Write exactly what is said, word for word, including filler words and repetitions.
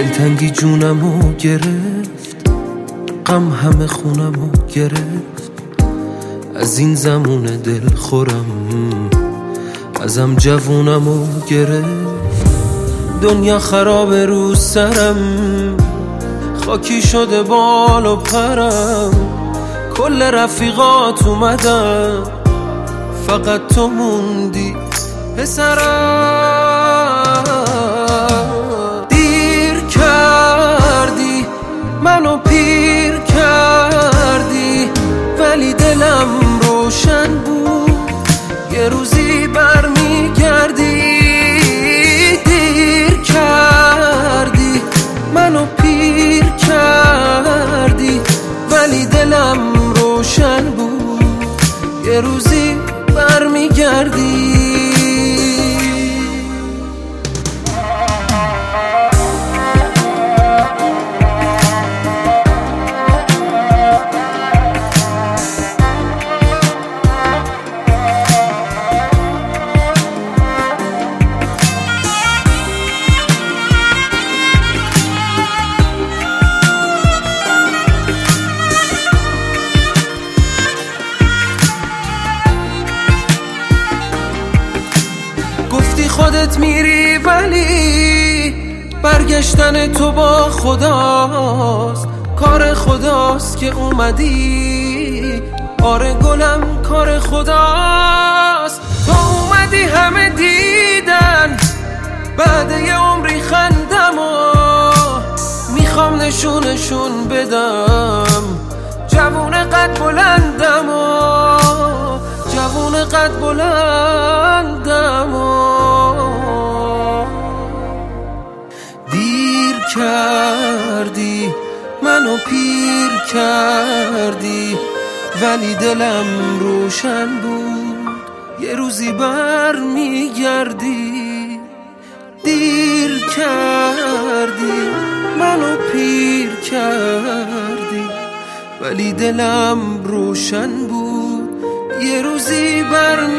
دلتنگی جونمو گرفت، غم همه خونمو گرفت. از این زمون دل خورم ازم جوونمو گرفت. دنیا خرابه رو سرم، خاکی شده بال و پرم. کل رفیقات اومدن، فقط تو موندی پسرم. دیر کردی منو پیر کردی، ولی دلم روشن بود یه روزی برمیگردی. دیر کردی منو پیر کردی، ولی دلم روشن بود یه روزی برمیگردی. خودت میری ولی برگشتن تو با خداست، کار خداست که اومدی. آره گلم کار خداست، تو اومدی همه دیدن بعد یه عمری خندم و میخوام نشونشون بدم جوون قد بلندم و جوون قد بلندم و دیر کردی منو پیر کردی، ولی دلم روشن بود یه روزی بر میگردی. دیر کردی منو پیر کردی، ولی دلم روشن بود یه روزی بر